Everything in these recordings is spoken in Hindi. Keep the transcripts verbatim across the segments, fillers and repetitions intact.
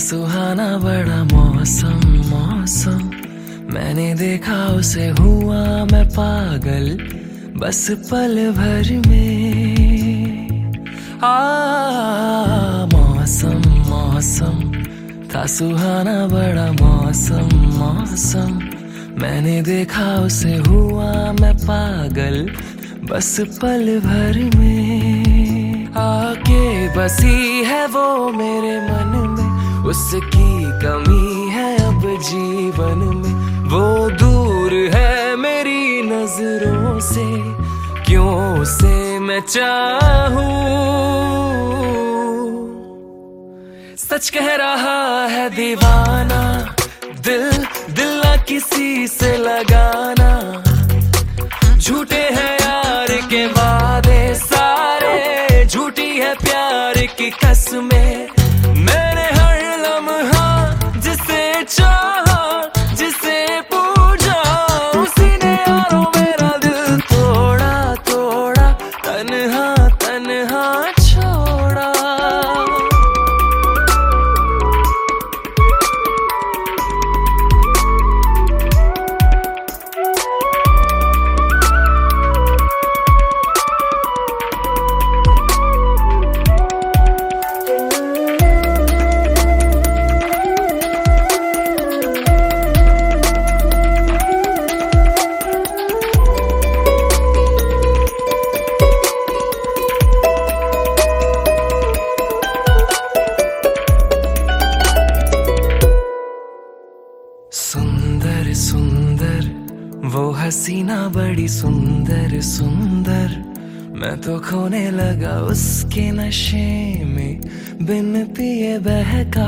सुहाना बड़ा मौसम मौसम, मैंने देखा उसे हुआ मैं पागल बस पल भर में। आ मौसम मौसम था सुहाना बड़ा मौसम मौसम, मैंने देखा उसे हुआ मैं पागल बस पल भर में। आके बसी है वो मेरे मन में, उसकी कमी है अब जीवन में। वो दूर है मेरी नजरों से, क्यों उसे मैं चाहूं। सच कह रहा है दीवाना, दिल दिल ना किसी से लगाना। झूठे हैं यार के वादे सारे, झूठी है प्यार की कसमें। मैंने हर लम्हा जिसे चाहा, जिसे पूजा, उसी ने यारों मेरा दिल तोड़ा तोड़ा, तन्हा तन्हा छोड़ा। सुंदर सुंदर वो हसीना बड़ी सुंदर सुंदर, मैं तो खोने लगा उसके नशे में बिन पिए बहका।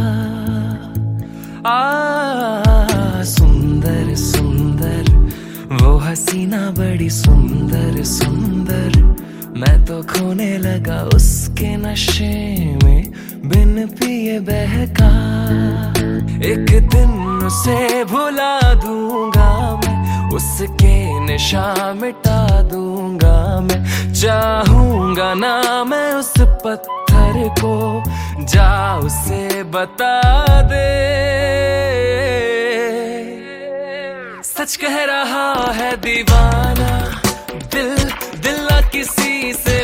आ सुंदर सुंदर वो हसीना बड़ी सुंदर सुंदर, मैं तो खोने लगा उसके नशे में बिन पिए बहका। एक दिन उसे भुला दूंगा मैं, उसके निशान मिटा दूंगा मैं। चाहूंगा ना मैं उस पत्थर को, जा उसे बता दे। सच कह रहा है दीवाना, दिल दिल ना किसी से